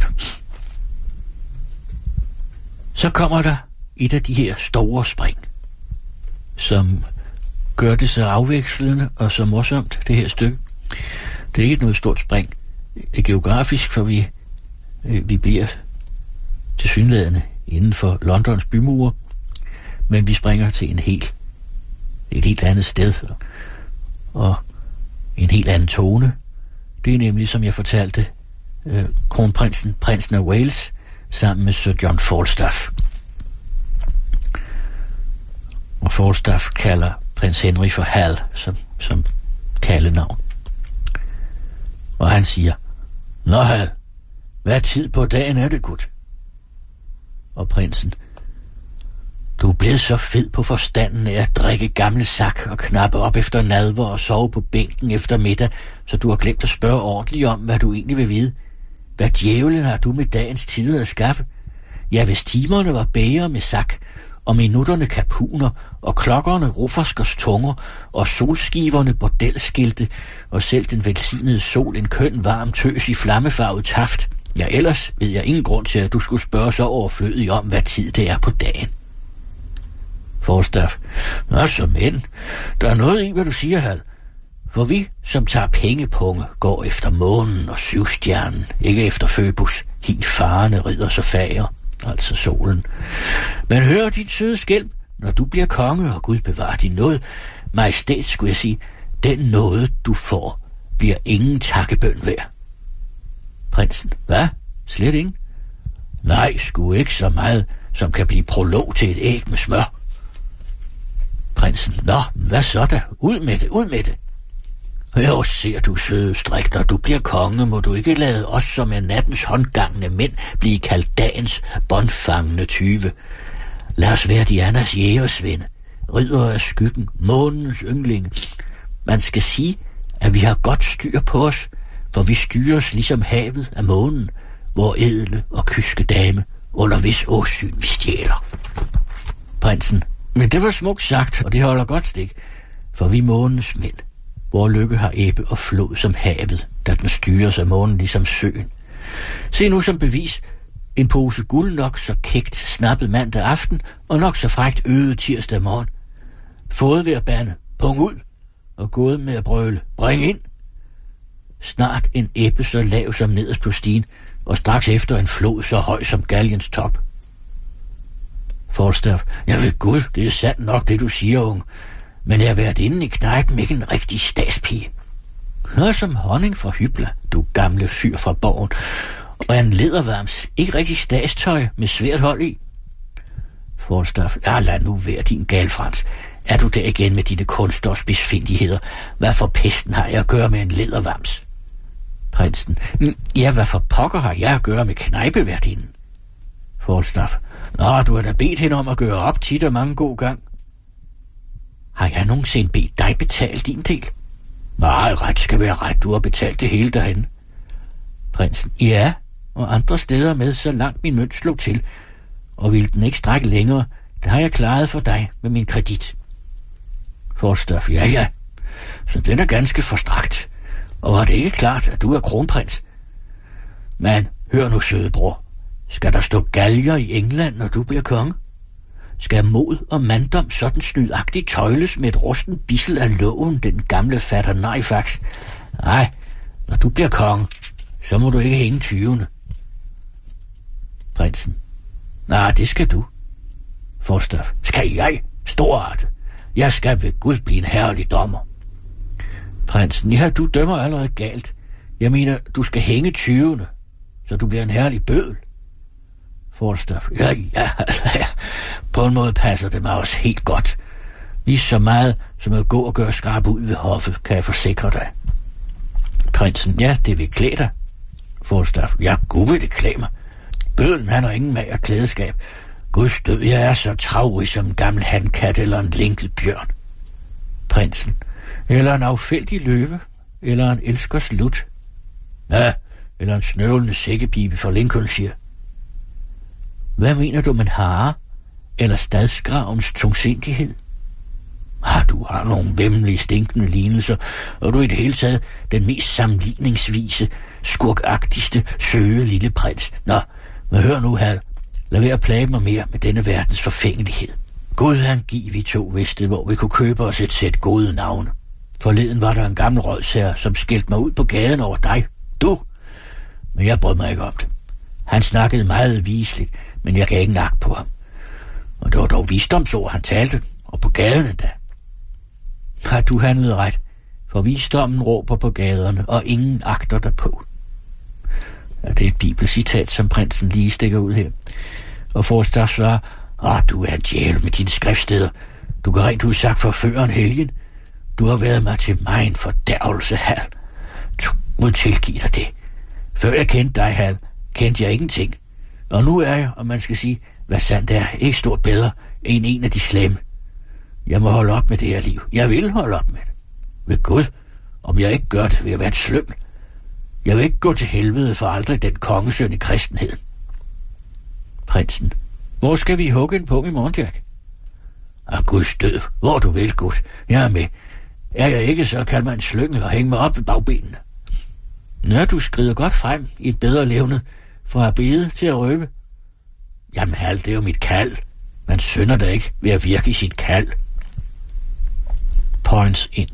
Så kommer der et af de her store spring, som gør det så afvekslende og så morsomt, det her stykke. Det er ikke noget stort spring geografisk, for vi, øh, vi bliver tilsyneladende inden for Londons bymure, men vi springer til en helt, et helt andet sted og en helt anden tone. Det er nemlig, som jeg fortalte, øh, kronprinsen, prinsen af Wales, sammen med Sir John Falstaff. Og Falstaff kalder prins Henry for Hal, som, som kaldenavn. Og han siger, nå Hal, hvad tid på dagen er det, gut? Og prinsen, du er blevet så fed på forstanden af at drikke gamle sak og knappe op efter nadver og sove på bænken efter middag, så du har glemt at spørge ordentligt om, hvad du egentlig vil vide. Hvad djævlen har du med dagens tider at skaffe? Ja, hvis timerne var bæger med sak, og minutterne kapuner, og klokkerne rufferskers tunger, og solskiverne bordelskilte, og selv den velsignede sol en køn varm tøs i flammefarvet taft. Ja, ellers ved jeg ingen grund til, at du skulle spørge så overflødigt om, hvad tid det er på dagen. Falstaff, nå så men, der er noget i, hvad du siger, Hal. For vi, som tager pengepunge, går efter månen og syvstjernen, ikke efter Phoebus, hin farende ridder så fager, altså solen. Men hør dit søde skælm, når du bliver konge, og Gud bevarer din nåde, majestæt, skulle jeg sige, den nåde, du får, bliver ingen takkebøn værd. Prinsen, hvad? Slet ingen? Nej, sgu ikke så meget, som kan blive prolog til et æg med smør. Prins Prinsen. Nå, hvad så da? Ud med det, ud med det. Jo, ser du, søde strik, når du bliver konge, må du ikke lade os, som er nattens håndgangne mænd, blive kaldt dagens båndfangende tyve. Lad os være Dianas jægersvende, ridder af skyggen, månens ynglinge. Man skal sige, at vi har godt styr på os, for vi styres ligesom havet af månen, hvor edle og kyske dame, under hvis åsyn vi stjæler. Prinsen. Men det var smukt sagt, og det holder godt stik, for vi månens mænd, hvor lykke har æbbe og flod som havet, da den styres af månen ligesom søen. Se nu som bevis, en pose guld nok så kægt snappet mandag aften, og nok så frækt øget tirsdag morgen. Fået ved at bande, pung ud, og gået med at brøle, bring ind. Snart en æbbe så lav som nederst på stien, og straks efter en flod så høj som galgens top. Falstaff. Jeg ved Gud, det er sandt nok, det du siger, unge. Men jeg har været inde i knejpen, ikke en rigtig statspige. Hør som honning fra Hybla, du gamle fyr fra borgen, og en lædervarms, ikke rigtig statstøj med svært hold i. Falstaff. Ja, lad nu være din galfrans. Er du der igen med dine kunster og spidsfindigheder? Hvad for pesten har jeg at gøre med en lædervarms? Prinsen. Ja, hvad for pokker har jeg at gøre med knejpeværtinden? Falstaff. Nå, du har da bedt hende om at gøre op tit og mange god gang. Har jeg nogensinde bedt dig betale din del? Nej, ret skal være ret, du har betalt det hele derhen. Prinsen. Ja, og andre steder med, så langt min mønt slog til. Og ville den ikke strække længere, det har jeg klaret for dig med min kredit. Falstaff. Ja, ja. Så den er ganske forstrakt. Og var det ikke klart, at du er kronprins? Men, hør nu, søde bror. Skal der stå galger i England, når du bliver konge? Skal mod og manddom sådan snydagtigt tøjles med et rusten bissel af loven, den gamle fatter nejfax? Nej, når du bliver konge, så må du ikke hænge tyvene. Prinsen. Nej, det skal du. Falstaff. Skal jeg? Storart. Jeg skal ved Gud blive en herlig dommer. Prinsen. Ja, du dømmer allerede galt. Jeg mener, du skal hænge tyvene, så du bliver en herlig bødel. Falstaff. Ja, ja, ja. På en måde passer det mig også helt godt. Lige så meget som at gå og gøre skrab ud ved hoffet, kan jeg forsikre dig. Prinsen. Ja, det vil klæde dig. Falstaff. Ja, Gud vil det klæde mig. Bødlen, han har ingen mag og klædeskab. Guds død, jeg er så travrig som en gammel handkat eller en lænket bjørn. Prinsen. Eller en affældig løve, eller en elskers lut. Ja, eller en snøvlende sækkepibe fra Lincolnshire. Hvad mener du med hare, eller stadsgravens tungsindighed? Ah, du har nogle vemmelige, stinkende lignelser, og du er i det hele taget den mest sammenligningsvise, skurkagtigste, søge lille prins. Nå, men hør nu, Hal. Lad være at plage mig mere med denne verdens forfængelighed. Gud han giv vi to vidste, hvor vi kunne købe os et sæt gode navne. Forleden var der en gammel rådsherre, som skældte mig ud på gaden over dig. Du. Men jeg brød mig ikke om det. Han snakkede meget viseligt, men jeg gav ikke nak på ham. Og det var dog visdomsord, han talte, og på gaden endda. Har du handlet ret, for visdommen råber på gaderne, og ingen agter derpå. Ja, det er et bibelcitat, som prinsen lige stikker ud her. Og Falstaff svarer, åh, du er en djævel med dine skriftsteder. Du kan rent udsagt forføre en helgen. Du har været mig til mig en fordærvelse, Hal. Du må tilgive dig det. Før jeg kendte dig, Hal, kendte jeg ingenting. Og nu er jeg, om man skal sige, hvad sandt er, ikke stort bedre end en af de slemme. Jeg må holde op med det her liv. Jeg vil holde op med det. Ved Gud, om jeg ikke gør det, vil jeg være en slyngel. Jeg vil ikke gå til helvede for aldrig den kongesøn i kristenheden. Prinsen. Hvor skal vi hugge en pung i morgen, Jack? Af Guds død. Hvor du vil, Gud. Jeg er med. Er jeg ikke, så kald mig en slyngel og hænge mig op ved bagbenene. Nå, du skrider godt frem i et bedre levnet, fra at bede til at røbe. Jamen, Hal, det er jo mit kald. Man synder da ikke ved at virke i sit kald. Points ind.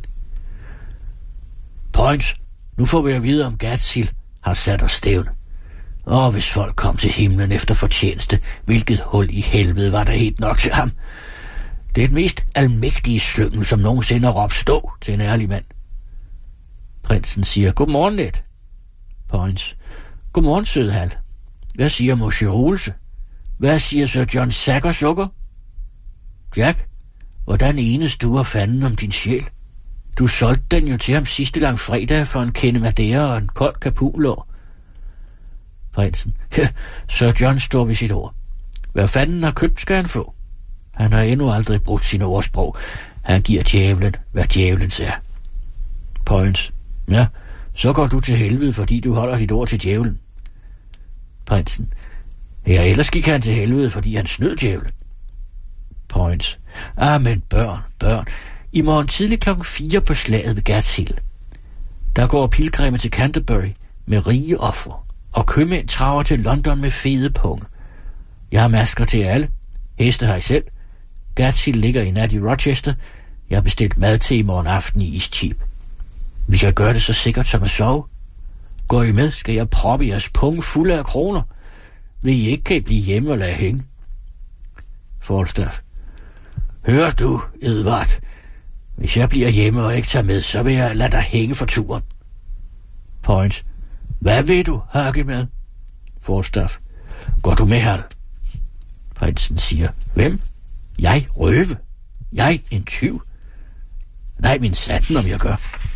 Points, nu får vi at vide, om Gatsil har sat os stævne. Og hvis folk kom til himlen efter fortjeneste, hvilket hul i helvede var der helt nok til ham. Det er et mest almægtige slyngel, som nogensinde har råbt stå til en ærlig mand. Prinsen siger, godmorgen, Ned. Points. Godmorgen, søde Hal. Hvad siger Monsieur Olse? Hvad siger Sir John Sacker Sukker? Jack, hvordan enes du og fanden om din sjæl? Du solgte den jo til ham sidste lang fredag for en kende Madeira og en kold kapulår. Prinsen. Sir John står ved sit ord. Hvad fanden har købt, skal han få? Han har endnu aldrig brugt sine ordsprog. Han giver djævlen, hvad djævlens er. Points. Ja, så går du til helvede, fordi du holder dit ord til djævlen. Prinsen. Ja, ellers gik han til helvede, fordi han snød djævlen. Points. Ah, men børn, børn. I morgen tidlig klokken fire på slaget ved Gats Hill. Der går pilgrimme til Canterbury med rige ofre, og købmænd traver til London med fede punge. Jeg har masker til alle. Heste har I selv. Gats Hill ligger i nat i Rochester. Jeg har bestilt mad til i morgen aften i Eastcheap. Vi kan gøre det så sikkert som at sove. Går I med, skal jeg proppe jeres punge fulde af kroner. Vil I ikke, kan I blive hjemme og lade hænge. Falstaff. Hør du, Edvard. Hvis jeg bliver hjemme og ikke tager med, så vil jeg lade dig hænge for turen. Points. Hvad vil du, hakke med? Falstaff. Går du med, Hal? Prinsen siger. Hvem? Jeg røve. Jeg en tyv. Nej, min sanden, om jeg gør.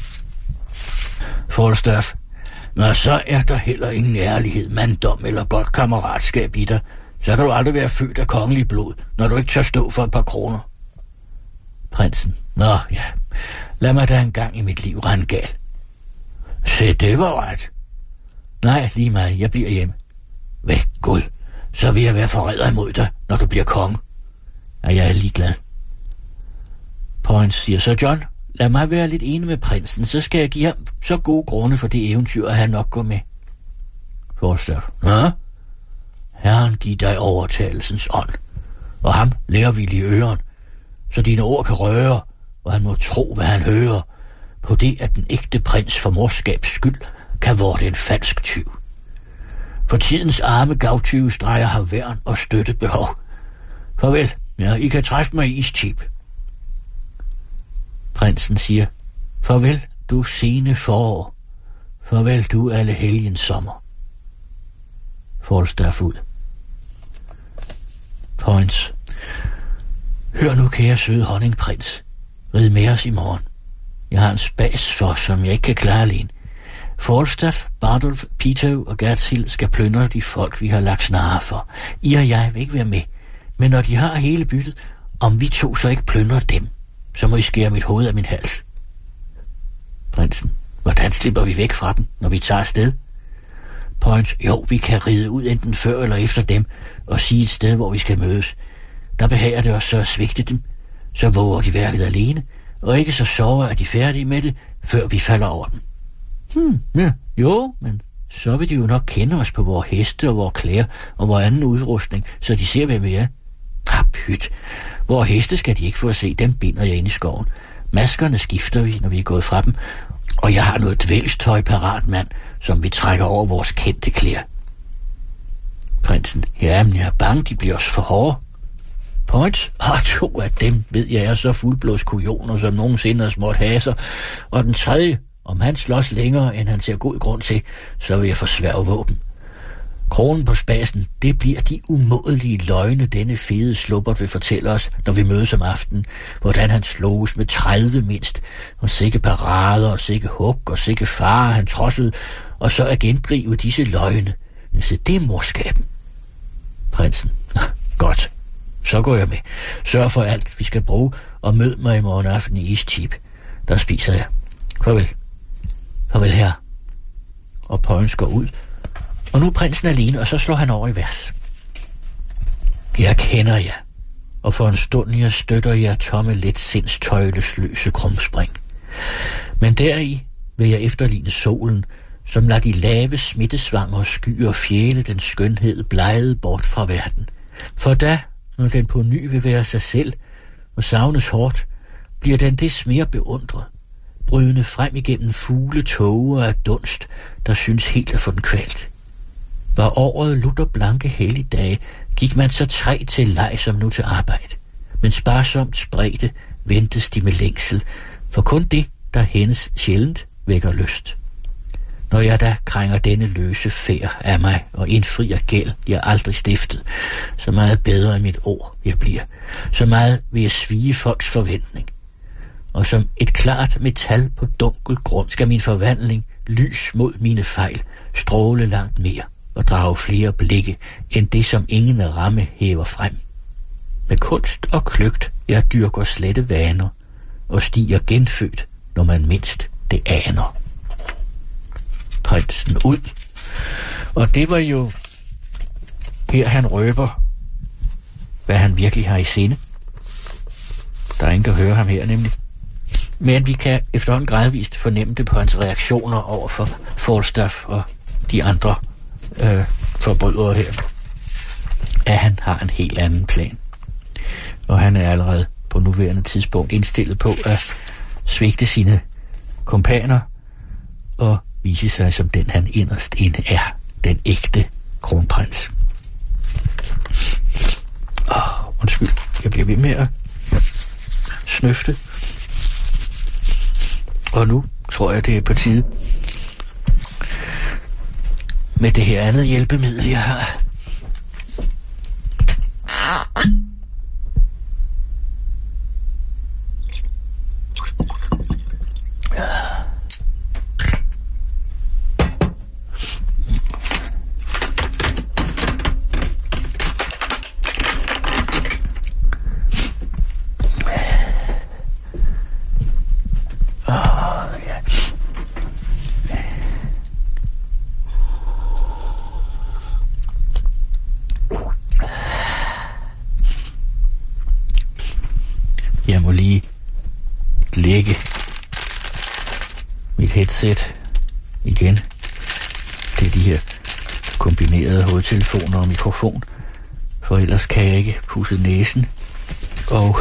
Falstaff. Nå, så er der heller ingen ærlighed, manddom eller godt kammeratskab i dig. Så kan du aldrig være født af kongelig blod, når du ikke tør stå for et par kroner. Prinsen. Nå, ja. Lad mig da en gang i mit liv rende gal. Se, det var ret. Nej, lige meget. Jeg bliver hjemme. Ved Gud, så vil jeg være forræder imod dig, når du bliver konge. Og jeg er ligeglad. Points siger så, John, lad mig være lidt enig med prinsen, så skal jeg give ham så gode grunde for det eventyr, at han nok går med. Falstaff. Nå? Herren giv dig overtagelsens ånd, og ham lærervillig i øren, så dine ord kan røre, og han må tro, hvad han hører, på det, at den ægte prins for morskabs skyld kan vorte en falsk tyv. For tidens arme gavtyve streger har værn og støttebehov. Farvel, ja, I kan træffe mig i Eastcheap. Prinsen siger, farvel, du sene forår. Farvel, du alle helgens sommer. Falstaff ud. Points. Hør nu, kære søde honningprins. Rid med os i morgen. Jeg har en spas for, som jeg ikke kan klare alene. Falstaff, Bardolph, Peto og Gats Hill skal plyndre de folk, vi har lagt snare for. I og jeg vil ikke være med. Men når de har hele byttet, om vi to så ikke plyndrer dem, så må I skære mit hoved af min hals. Prinsen. Hvordan slipper vi væk fra dem, når vi tager afsted? Points. Jo, vi kan ride ud enten før eller efter dem og sige et sted, hvor vi skal mødes. Der behager det os så at svigte dem. Så våger de værket alene, og ikke så sover, at de er færdige med det, før vi falder over dem. Hmm, ja, jo, men så vil de jo nok kende os på vores heste og vores klæder og vores anden udrustning, så de ser, hvem vi er. Ah, pyt. Vores heste skal de ikke få at se, dem binder jeg ind i skoven. Maskerne skifter vi, når vi er gået fra dem, og jeg har noget dvælstøj parat, mand, som vi trækker over vores kendte klæder. Prinsen. Jamen, jeg er bange, de bliver også for hårde. Points. Og to af dem ved jeg er så fuldblås kujoner, som nogensinde har småt haser. Og den tredje, om han slås længere, end han ser god grund til, så vil jeg forsværge våben. Kronen på spasen, det bliver de umådelige løgne, denne fede slubbert vil fortælle os, når vi mødes om aftenen, hvordan han sloges med tredive mindst, og sikke parader, og sikke hug, og sikke fare, han trodsede, og så at gendrive disse løgne. Så det er morskaben. Prinsen. Godt. Så går jeg med. Sørg for alt, vi skal bruge, og mød mig i morgen aften i Eastcheap. Der spiser jeg. Farvel. Farvel her. Og Points går ud. Og nu er prinsen alene, og så slår han over i vers. Jeg kender jer, og for en stund jeg støtter jer tomme let sindstøjlesløse krumspring. Men deri vil jeg efterligne solen, som lader de lave smittesvanger skyer fjæle den skønhed bleget bort fra verden. For da, når den på ny vil være sig selv og savnes hårdt, bliver den des mere beundret, brydende frem igennem fugle tåger af dunst, der synes helt at få den kvalt. Var året lutter blanke helligdage, gik man så træ til leg som nu til arbejde. Men sparsomt spredte ventes de med længsel, for kun det, der hændes sjældent, vækker lyst. når jeg da krænger denne løse færd af mig og indfrier gæld, jeg aldrig stiftet, så meget bedre end mit ord jeg bliver, så meget vil jeg svige folks forventning. Og som et klart metal på dunkel grund skal min forvandling, lys mod mine fejl, stråle langt mere og drage flere blikke, end det som ingen ramme hæver frem. Med kunst og kløgt jeg dyrker slette vaner, og stiger genfødt, når man mindst det aner. Prinsen ud. Og det var jo her han røber, hvad han virkelig har i sinde. Der er ingen, der hører ham her nemlig. Men vi kan efterhånden gradvist fornemme det på hans reaktioner over for Falstaff og de andre øh, forbrydere her, at han har en helt anden plan. Og han er allerede på nuværende tidspunkt indstillet på at svigte sine kompaner og vise sig som den, han inderst inde er, den ægte kronprins. Åh, undskyld, jeg bliver ved med at snøfte. Og nu tror jeg, det er på tide med det her andet hjælpemiddel, jeg har. Jeg må lige lægge mit headset igen. Det er de her kombinerede hovedtelefoner og mikrofon, for ellers kan jeg ikke pudse næsen. Og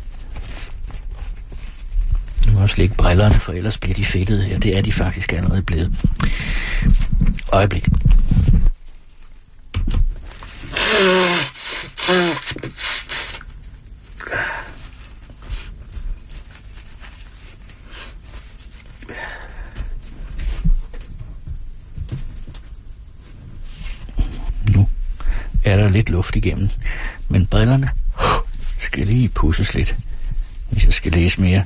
jeg må også lægge brillerne, for ellers bliver de fedtede her. Det er de faktisk allerede blevet. Øjeblik. Er der lidt luft igennem, men brillerne skal lige pudses lidt, hvis jeg skal læse mere.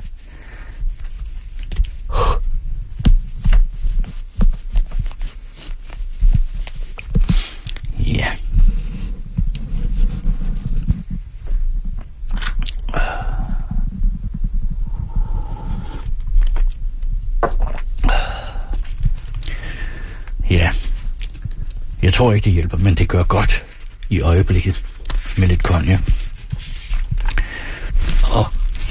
Ja. Ja. Jeg tror ikke, det hjælper, men det gør godt i øjeblikket med lidt konjak. Og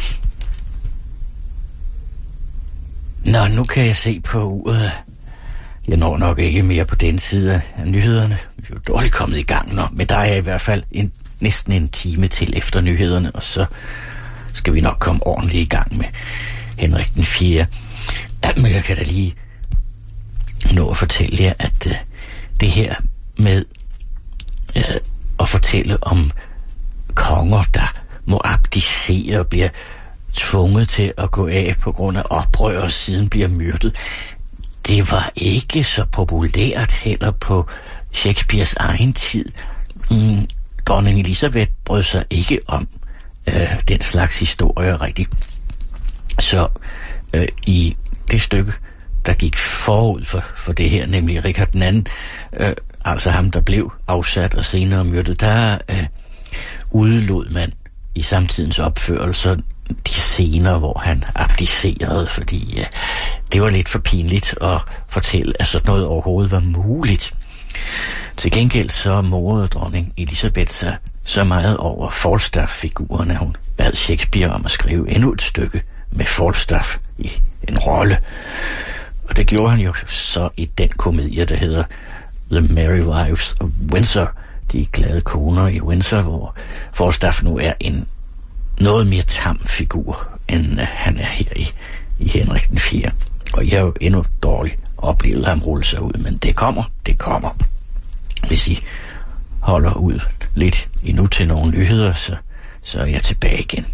nå, nu kan jeg se på uret. Jeg når nok ikke mere på den side af nyhederne. Vi er jo dårligt kommet i gang nå, men der er i hvert fald en, næsten en time til efter nyhederne, og så skal vi nok komme ordentligt i gang med Henrik den fjerde. Ja, men jeg kan da lige nå at fortælle jer, at uh, det her med uh, at fortælle om konger, der må abdicere og bliver tvunget til at gå af på grund af oprør og siden bliver myrdet, det var ikke så populært heller på Shakespeares egen tid. Mm, dronning Elizabeth brød sig ikke om øh, den slags historier rigtigt. Så øh, i det stykke, der gik forud for, for det her, nemlig Richard den anden, øh, altså ham, der blev afsat og senere myrdet, der øh, udelod man i samtidens opførelser de scener, hvor han abdicerede, fordi øh, det var lidt for pinligt at fortælle, at sådan noget overhovedet var muligt. Til gengæld så morede dronning Elizabeth sig så meget over Falstaff-figuren, at hun bad Shakespeare om at skrive endnu et stykke med Falstaff i en rolle. Og det gjorde han jo så i den komedie, der hedder The Merry Wives of Windsor, de glade koner i Windsor, hvor Falstaff nu er en noget mere tam figur, end uh, han er her i, i Henrik den fjerde. Og jeg har jo endnu dårligt oplevet ham rulle sig ud, men det kommer, det kommer. Hvis I holder ud lidt endnu til nogle nyheder, så, så er jeg tilbage igen.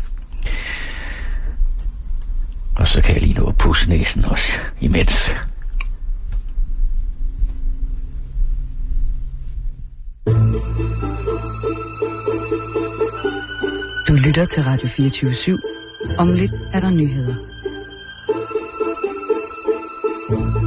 Og så kan jeg lige nå at pudse næsen også imens. lytter til Radio fireogtyve syv. Om lidt er der nyheder.